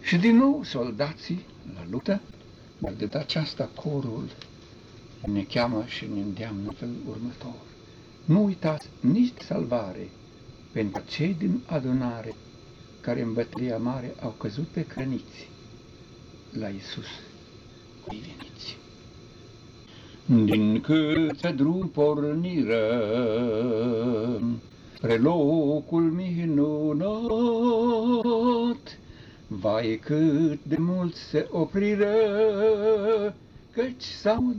Și din nou soldații la luptă, dar de data aceasta corul ne cheamă și ne îndeamnă în felul următor. Nu uitați nici de salvare pentru cei din adunare care în bătălia mare au căzut pe crăniți. La Iisus îi veniți. Din câte drum porniră spre locul minunat, vai cât de mult se opriră, căci s-au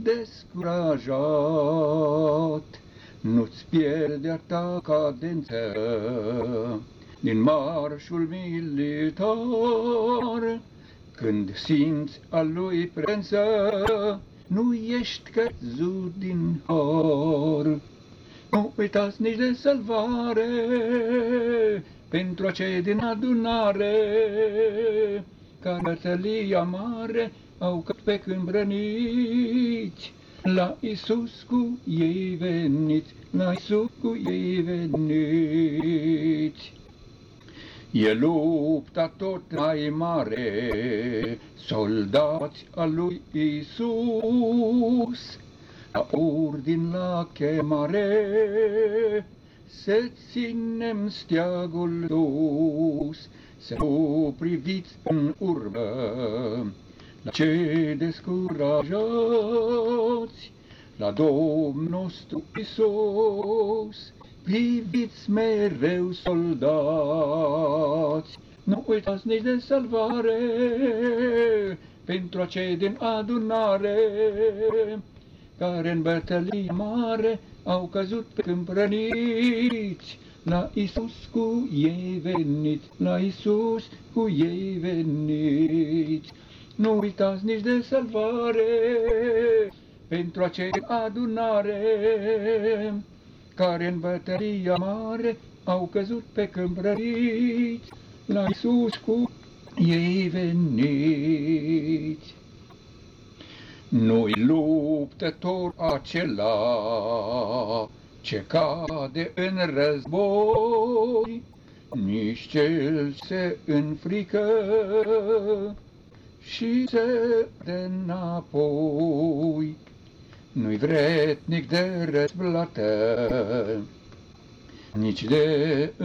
descurajat. Nu-ți pierde ta cadență din marșul militar, când simți a lui prezență, nu ești căzut din har. Nu uitați nici de salvare pentru acei din adunare, care bătălia mare au căzut pe când brăniți. La Iisus cu ei veniți, la Iisus cu ei veniți. E lupta tot mai mare, soldați al lui Iisus, la ordin la chemare, să ținem steagul sus, să nu priviți în urmă la cei descurajați, la Domnul nostru Iisus, priviți mereu soldați. Nu uitați nici de salvare pentru acei din adunare, care în bătălie mare au căzut pe când răniți. La Iisus cu ei veniți, la Iisus cu ei veniți. Nu uitați nici de salvare pentru acei din adunare, care în bătălia mare au căzut pe când răniți. La Iisus cu ei veniți. Nu-i luptător acela ce cade în război, nici cel se înfrică și se dă înapoi. Nu-i vretnic de răsplată, nici de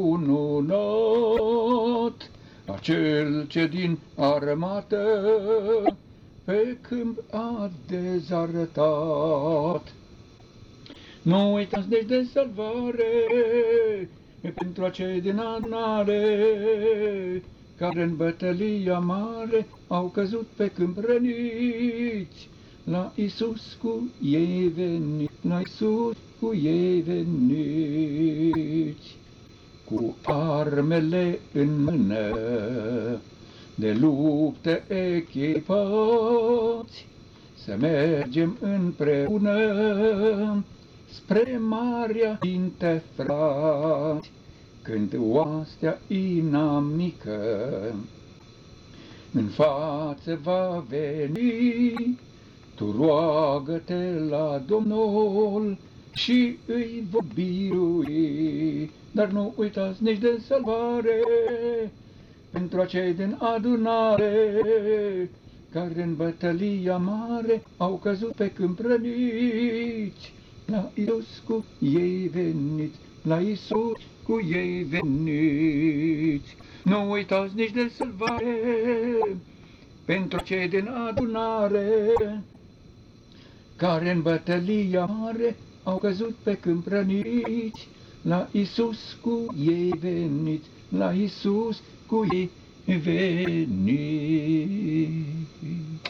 încununat, acel ce din armată pe câmp a dezarătat. Nu uitați deci de salvare pentru acei din adunare, care în bătălia mare au căzut pe câmp răniți. La Iisus cu ei veniți, la Iisus cu ei veniți. Cu armele în mână, de luptă echipați, să mergem împreună spre Marea Sfinte, frați, când oastea inamică în față va veni. Tu roagă-te la Domnul și îi va birui, dar nu uitați nici de salvare pentru acei din adunare, care în bătălia mare au căzut pe câmp răniți. La Iisus cu ei veniți, la Iisus cu ei veniți. Nu uitați nici de salvare pentru cei din adunare, care în bătălia mare au căzut pe câmp răniți. La Iisus cu ei veniți, la Iisus cu ei veniți.